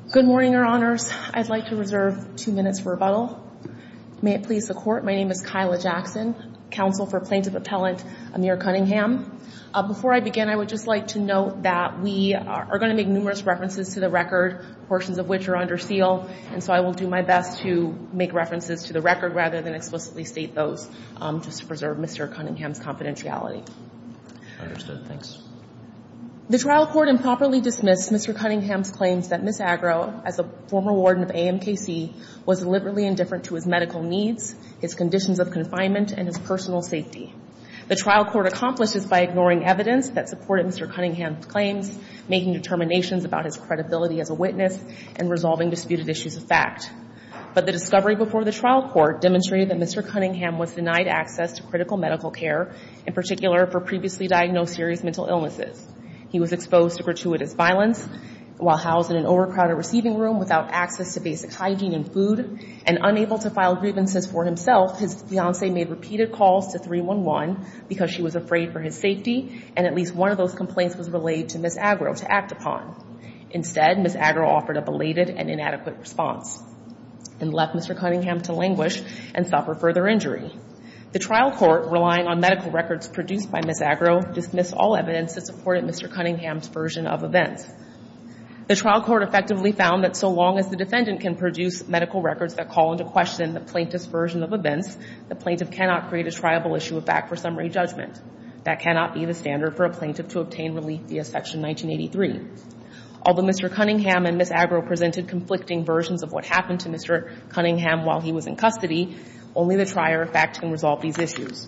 Good morning, Your Honors. I'd like to reserve 2 minutes for rebuttal. May it please the Court, my name is Kyla Jackson, counsel for Plaintiff Appellant Amir Cunningham. Before I begin, I would just like to note that we are going to make numerous references to the record, portions of which are under seal, and so I will do my best to make references to the record rather than explicitly state those, just to preserve Mr. Cunningham's confidentiality. Understood. Thanks. The trial court improperly dismissed Mr. Cunningham's claims that Ms. Agro, as a former warden of AMKC, was deliberately indifferent to his medical needs, his conditions of confinement, and his personal safety. The trial court accomplished this by ignoring evidence that supported Mr. Cunningham's claims, making determinations about his credibility as a witness, and resolving disputed issues of fact. But the discovery before the trial court demonstrated that Mr. Cunningham was denied access to critical medical care, in particular for previously diagnosed serious mental illnesses. He was exposed to gratuitous violence while housed in an overcrowded receiving room without access to basic hygiene and food, and unable to file grievances for himself. His fiancée made repeated calls to 311 because she was afraid for his safety, and at least one of those complaints was relayed to Ms. Agro to act upon. Instead, Ms. Agro offered a belated and inadequate response and left Mr. Cunningham to languish and suffer further injury. The trial court, relying on medical records produced by Ms. Agro, dismissed all evidence that supported Mr. Cunningham's version of events. The trial court effectively found that so long as the defendant can produce medical records that call into question the plaintiff's version of events, the plaintiff cannot create a triable issue of fact for summary judgment. That cannot be the standard for a plaintiff to obtain relief via Section 1983. Although Mr. Cunningham and Ms. Agro presented conflicting versions of what happened to Mr. Cunningham while he was in custody, only the trier of fact can resolve these issues.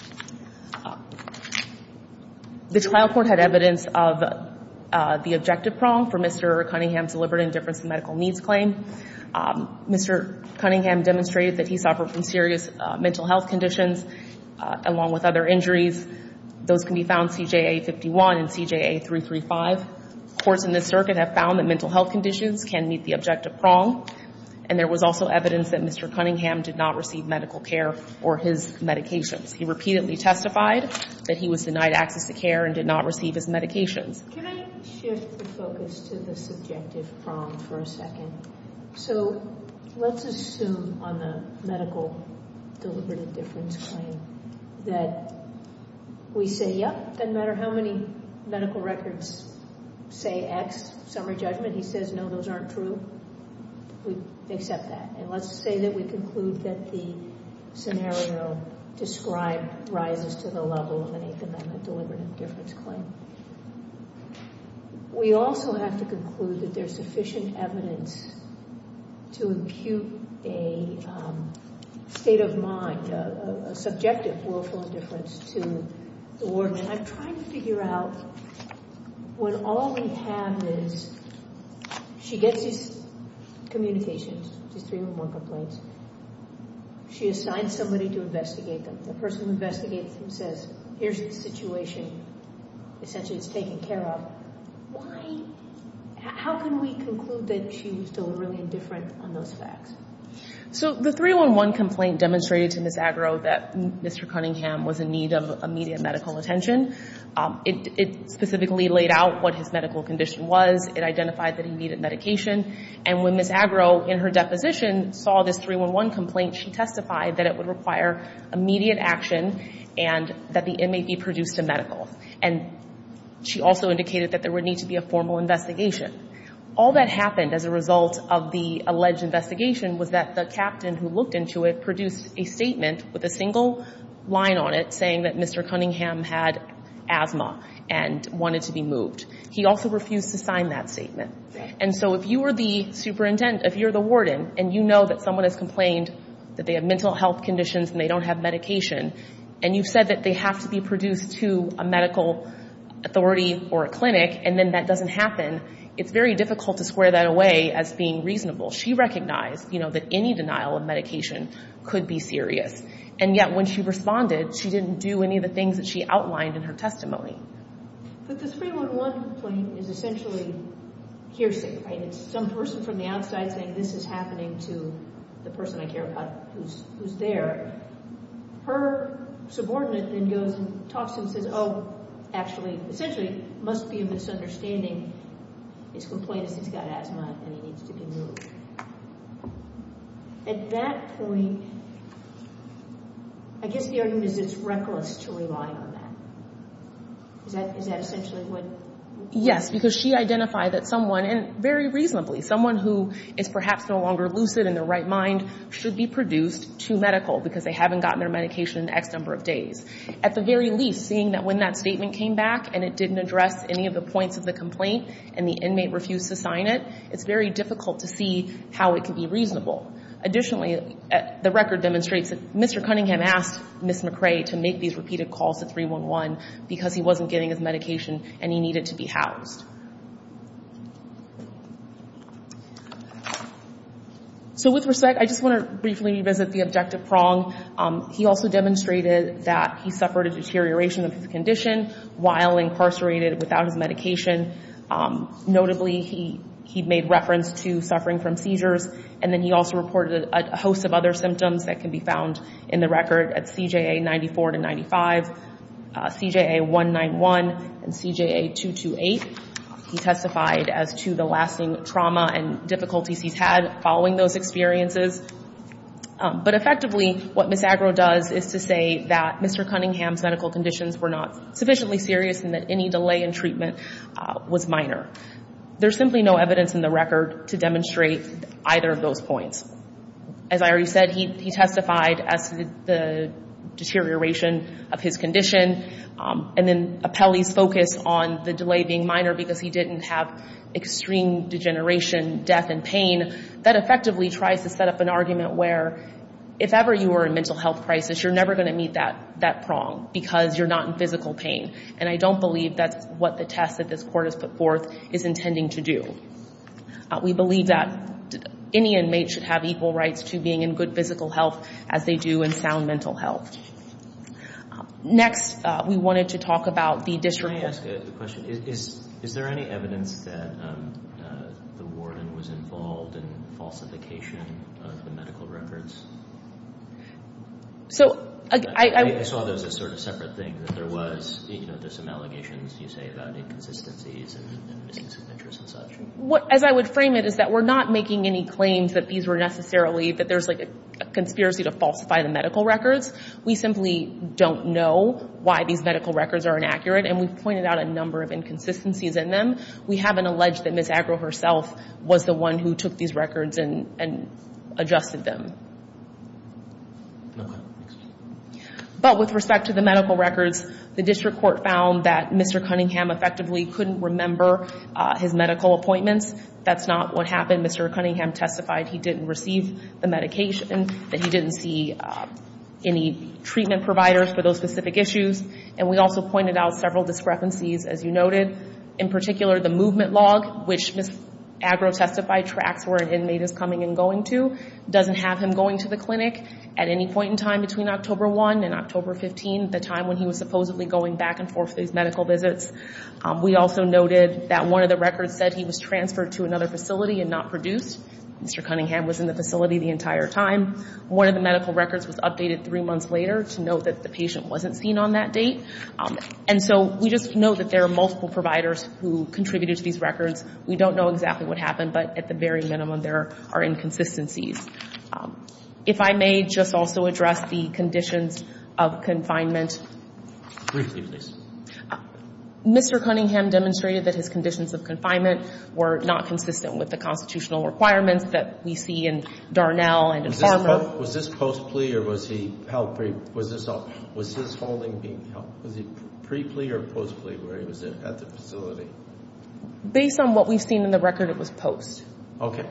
The trial court had evidence of the objective prong for Mr. Cunningham's deliberate indifference to medical needs claim. Mr. Cunningham demonstrated that he suffered from serious mental health conditions along with other injuries. Those can be found CJA 51 and CJA 335. Courts in this circuit have found that mental health conditions can meet the objective prong. And there was also evidence that Mr. Cunningham did not receive medical care or his medications. He repeatedly testified that he was denied access to care and did not receive his medications. Can I shift the focus to the subjective prong for a second? So let's assume on the medical deliberate indifference claim that we say, yep, doesn't matter how many medical records say X, summary judgment. He says, no, those aren't true. We accept that. And let's say that we conclude that the scenario described rises to the level of an Eighth Amendment deliberate indifference claim. We also have to conclude that there's sufficient evidence to impute a state of mind, a subjective willful indifference to the warden. And I'm trying to figure out when all we have is she gets these communications, these 311 complaints. She assigns somebody to investigate them. The person who investigates them says, here's the situation. Essentially, it's taken care of. Why? How can we conclude that she was deliberately indifferent on those facts? So the 311 complaint demonstrated to Ms. Agro that Mr. Cunningham was in need of immediate medical attention. It specifically laid out what his medical condition was. It identified that he needed medication. And when Ms. Agro, in her deposition, saw this 311 complaint, she testified that it would require immediate action and that the inmate be produced to medical. And she also indicated that there would need to be a formal investigation. All that happened as a result of the alleged investigation was that the captain who looked into it produced a statement with a single line on it saying that Mr. Cunningham had asthma and wanted to be moved. He also refused to sign that statement. And so if you were the superintendent, if you're the warden, and you know that someone has complained that they have mental health conditions and they don't have medication, and you've said that they have to be produced to a medical authority or a clinic, and then that doesn't happen, it's very difficult to square that away as being reasonable. She recognized, that any denial of medication could be serious. And yet when she responded, she didn't do any of the things that she outlined in her testimony. But the 311 complaint is essentially hearsay, right? It's some person from the outside saying this is happening to the person I care about who's there. Her subordinate then goes and talks to him and says, oh, actually, essentially, must be a misunderstanding. His complaint is he's got asthma and he needs to be moved. At that point, I guess the argument is it's reckless to rely on that. Is that essentially what? Yes, because she identified that someone, and very reasonably, someone who is perhaps no longer lucid in their right mind should be produced to medical because they haven't gotten their medication in X number of days. At the very least, seeing that when that statement came back and it didn't address any of the points of the complaint and the inmate refused to sign it, it's very difficult to see how it could be reasonable. Additionally, the record demonstrates that Mr. Cunningham asked Ms. McRae to make these repeated calls to 311 because he wasn't getting his medication and he needed to be housed. So with respect, I just want to briefly revisit the objective prong. He also demonstrated that he suffered a deterioration of his condition while incarcerated without his medication. Notably, he made reference to suffering from seizures, and then he also reported a host of other symptoms that can be found in the record at CJA 94 to 95, CJA 191, and CJA 228. He testified as to the lasting trauma and difficulties he's had following those experiences. But effectively, what Ms. Agro does is to say that Mr. Cunningham's medical conditions were not sufficiently serious and that any delay in treatment was minor. There's simply no evidence in the record to demonstrate either of those points. As I already said, he testified as to the deterioration of his condition, and then appellees focus on the delay being minor because he didn't have extreme degeneration, death, and pain. That effectively tries to set up an argument where if ever you were in mental health crisis, you're never going to meet that prong because you're not in physical pain. And I don't believe that's what the test that this Court has put forth is intending to do. We believe that any inmate should have equal rights to being in good physical health as they do in sound mental health. Next, we wanted to talk about the district court. Can I ask a question? Is there any evidence that the warden was involved in falsification of the medical records? So I saw there was a sort of separate thing that there was, there's some allegations you say about inconsistencies and missing signatures and such. As I would frame it is that we're not making any claims that these were necessarily, that there's like a conspiracy to falsify the medical records. We simply don't know why these medical records are inaccurate, and we've pointed out a number of inconsistencies in them. We haven't alleged that Ms. Agro herself was the one who took these records and adjusted them. Okay. But with respect to the medical records, the district court found that Mr. Cunningham effectively couldn't remember his medical appointments. That's not what happened. Mr. Cunningham testified he didn't receive the medication, that he didn't see any treatment providers for those specific issues. And we also pointed out several discrepancies, as you noted. In particular, the movement log, which Ms. Agro testified tracks where an inmate is coming and going to, doesn't have him going to the clinic at any point in time between October 1 and October 15, the time when he was supposedly going back and forth for these medical visits. We also noted that one of the records said he was transferred to another facility and not produced. Mr. Cunningham was in the facility the entire time. One of the medical records was updated 3 months later to note that the patient wasn't seen on that date. And so we just know that there are multiple providers who contributed to these records. We don't know exactly what happened, but at the very minimum there are inconsistencies. If I may just also address the conditions of confinement. Briefly, please. Mr. Cunningham demonstrated that his conditions of confinement were not consistent with the constitutional requirements that we see in Darnell and in Farmer. Was this post-plea or was he held was his holding being held? Was he pre-plea or post-plea where he was at the facility? Based on what we've seen in the record, it was post. Okay.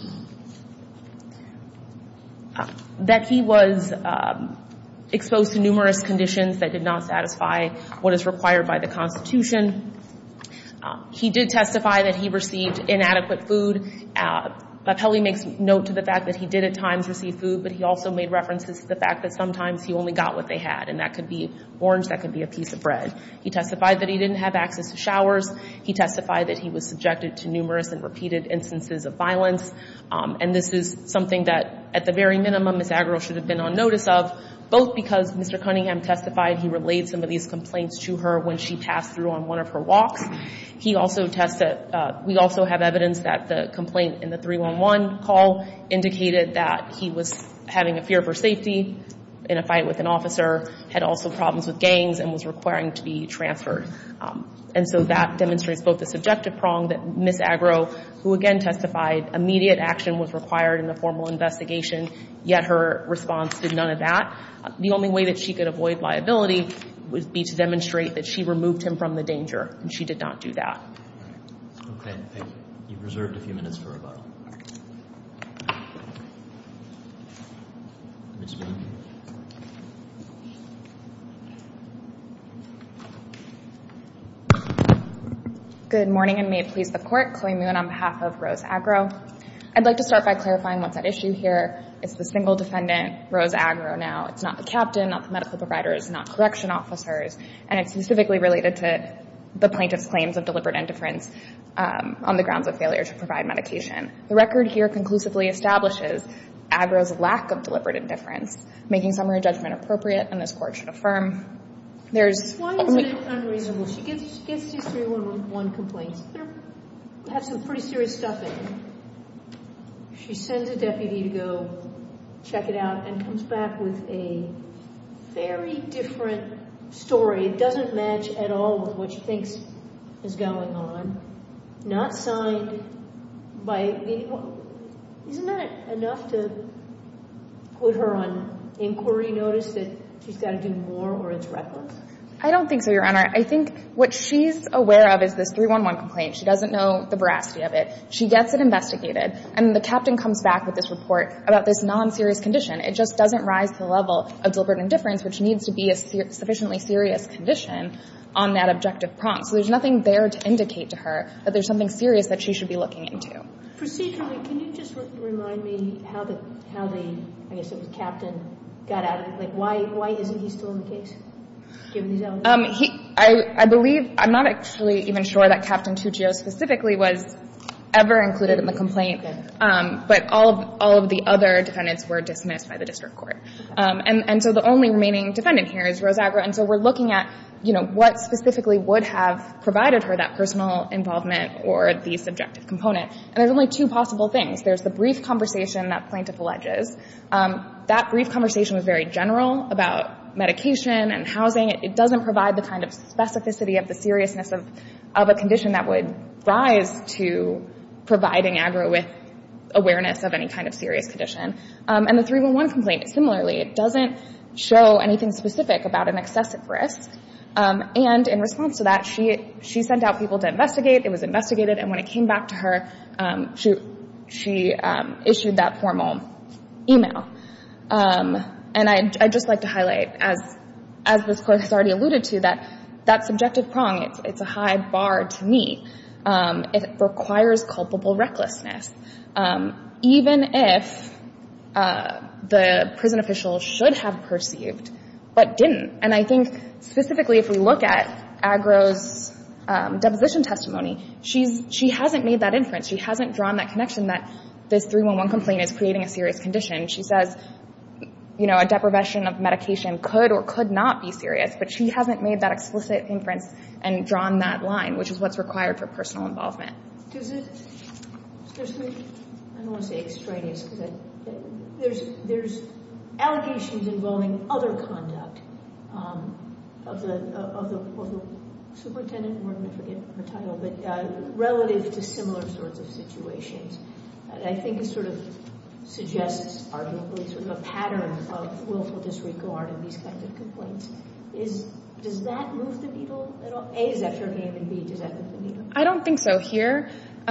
That he was exposed to numerous conditions that did not satisfy what is required by the Constitution. He did testify that he received inadequate food. Appellee makes note to the fact that he did at times receive food, but he also made references to the fact that sometimes he only got what they had, and that could be orange, that could be a piece of bread. He testified that he didn't have access to showers. He testified that he was subjected to numerous and repeated instances of violence. And this is something that at the very minimum, Ms. Agro should have been on notice of, both because Mr. Cunningham testified he relayed some of these complaints to her when she passed through on one of her walks. He also we also have evidence that the complaint in the 311 call indicated that he was having a fear for safety in a fight with an officer, had also problems with gangs, and was requiring to be transferred. And so that demonstrates both the subjective prong that Ms. Agro, who again testified immediate action was required in the formal investigation, yet her response did none of that. The only way that she could avoid liability would be to demonstrate that she removed him from the danger, and she did not do that. Okay, thank you. You've reserved a few minutes for rebuttal. Ms. Moon. Good morning, and may it please the Court. Chloe Moon on behalf of Rose Agro. I'd like to start by clarifying what's at issue here. It's the single defendant, Rose Agro, now. It's not the captain, not the medical providers, not correction officers, and it's specifically related to the plaintiff's claims of deliberate indifference on the grounds of failure to provide medication. The record here conclusively establishes Agro's lack of deliberate indifference, making summary judgment appropriate, and this Court should affirm. Why isn't it unreasonable? She gets these 311 complaints. They have some pretty serious stuff in them. She sends a deputy to go check it out and comes back with a very different story. It doesn't match at all with what she thinks is going on. Not signed by anyone. Isn't that enough to put her on inquiry notice that she's got to do more or it's reckless? I don't think so, Your Honor. I think what she's aware of is this 311 complaint. She doesn't know the veracity of it. She gets it investigated, and the captain comes back with this report about this non-serious condition. It just doesn't rise to the level of deliberate indifference, which needs to be a sufficiently serious condition on that objective prong. So there's nothing there to indicate to her that there's something serious that she should be looking into. Procedurally, can you just remind me how the I guess it was captain got out of it? Like, why isn't he still in the case, given these allegations? I believe, I'm not actually even sure that Captain Tuccio specifically was ever included in the complaint, but all of the other defendants were dismissed by the district court. And so the only remaining defendant here is Rose Agro, and so we're looking at, what specifically would have provided her that personal involvement or the subjective component. And there's only two possible things. There's the brief conversation that plaintiff alleges. That brief conversation was very general about medication and housing. It doesn't provide the kind of specificity of the seriousness of a condition that would rise to providing Agro with awareness of any kind of serious condition. And the 311 complaint, similarly, it doesn't show anything specific about an excessive risk. And in response to that, she sent out people to investigate. It was investigated, and when it came back to her, she issued that formal email. And I'd just like to highlight, as this Court has already alluded to, that subjective prong, it's a high bar to meet. It requires culpable recklessness. Even if the prison official should have perceived but didn't. And I think specifically if we look at Agro's deposition testimony, she hasn't made that inference. She hasn't drawn that connection that this 311 complaint is creating a serious condition. She says, a deprivation of medication could or could not be serious, but she hasn't made that explicit inference and drawn that line, which is what's required for personal involvement. There's some, I don't want to say extraneous, because there's allegations involving other conduct of the superintendent, Warden, I forget her title, but relative to similar sorts of situations. I think it sort of suggests, arguably, sort of a pattern of willful disregard in these kinds of complaints. Does that move the needle at all? A, is that fair game, and B, does that move the needle? I don't think so. Here,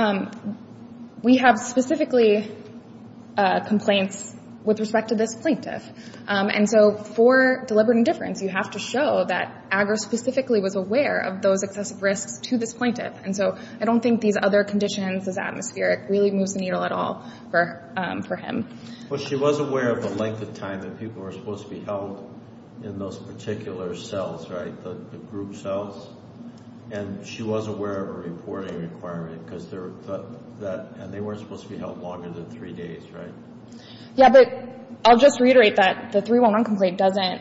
we have specifically complaints with respect to this plaintiff. And so for deliberate indifference, you have to show that Agro specifically was aware of those excessive risks to this plaintiff. And so I don't think these other conditions, this atmospheric, really moves the needle at all for him. Well, she was aware of the length of time that people were supposed to be held in those particular cells, right, the group cells. And she was aware of a reporting requirement because and they weren't supposed to be held longer than 3 days, right? Yeah, but I'll just reiterate that the 311 complaint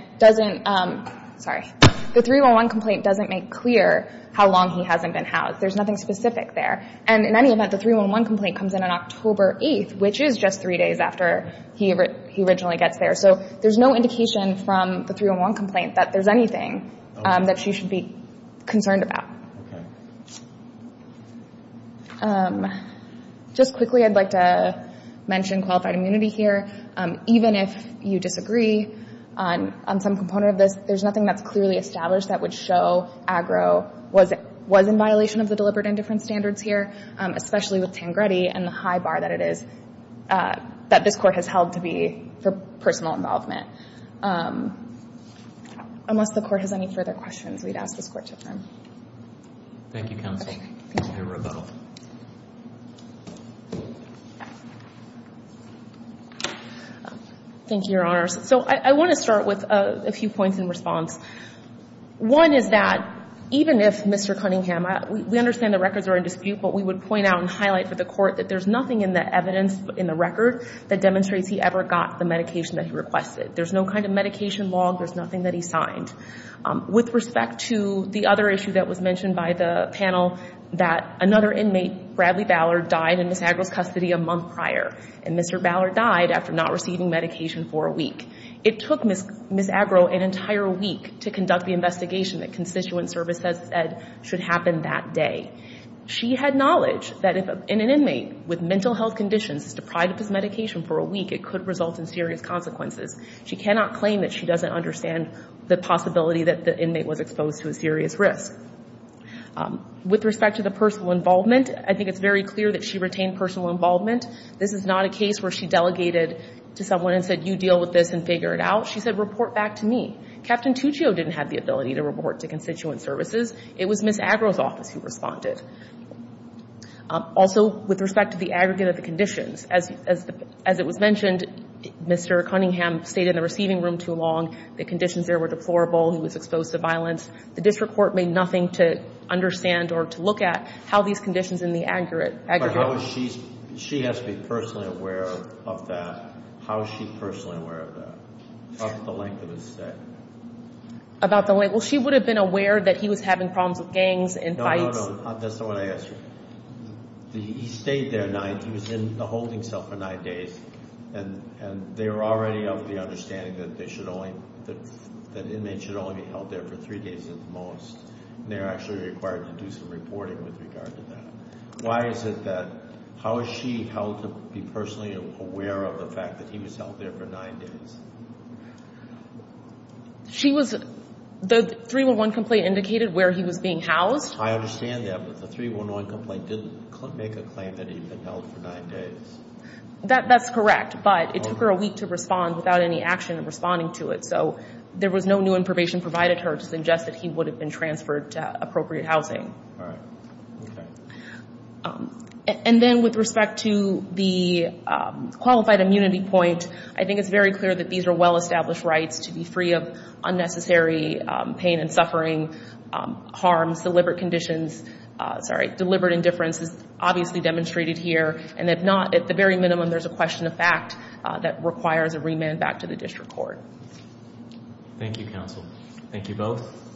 the 311 complaint doesn't make clear how long he hasn't been housed. There's nothing specific there. And in any event, the 311 complaint comes in on October 8th, which is just 3 days after he originally gets there. So there's no indication from the 311 complaint that there's anything that she should be concerned about. Okay. Just quickly, I'd like to mention qualified immunity here. Even if you disagree on some component of this, there's nothing that's clearly established that would show Agro was in violation of the deliberate indifference standards here, especially with Tangretti and the high bar that it is that this Court has held to be for personal involvement. Unless the Court has any further questions, we'd ask this Court to affirm. Thank you, counsel. Okay. Thank you. Your rebuttal. Thank you, Your Honors. So I want to start with a few points in response. One is that even if Mr. Cunningham, we understand the records are in dispute, but we would point out and highlight for the Court that there's nothing in the evidence in the record that demonstrates he ever got the medication that he requested. There's no kind of medication log. There's nothing that he signed. With respect to the other issue that was mentioned by the panel, that another inmate, Bradley Ballard, died in Ms. Agro's custody a month prior, and Mr. Ballard died after not receiving medication for a week. It took Ms. Agro an entire week to conduct the investigation that Constituent Service has said should happen that day. She had knowledge that if an inmate with mental health conditions is deprived of his medication for a week, it could result in serious consequences. She cannot claim that she doesn't understand the possibility that the inmate was exposed to a serious risk. With respect to the personal involvement, I think it's very clear that she retained personal involvement. This is not a case where she delegated to someone and said, you deal with this and figure it out. She said, report back to me. Captain Tuccio didn't have the ability to report to Constituent Services. It was Ms. Agro's office who responded. Also, with respect to the aggregate of the conditions, as it was mentioned, Mr. Cunningham stayed in the receiving room too long. The conditions there were deplorable. He was exposed to violence. The district court made nothing to understand or to look at how these conditions in the aggregate. But how is she has to be personally aware of that. How is she personally aware of that, of the length of his stay? About the length? Well, she would have been aware that he was having problems with gangs and fights. No, that's not what I asked you. He stayed there he was in the holding cell for 9 days, and they were already of the understanding that that inmates should only be held there for 3 days at the most. And they're actually required to do some reporting with regard to that. Why is it that, how is she held to be personally aware of the fact that he was held there for 9 days? The 311 complaint indicated where he was being housed. I understand that, but the 311 complaint didn't make a claim that he'd been held for 9 days. That's correct, but it took her a week to respond without any action in responding to it. So there was no new information provided her to suggest that he would have been transferred to appropriate housing. All right. Okay. And then with respect to the qualified immunity point, I think it's very clear that these are well-established rights to be free of unnecessary pain and suffering, harms, deliberate indifference is obviously demonstrated here, and if not, at the very minimum, there's a question of fact that requires a remand back to the district court. Thank you, counsel. Thank you both.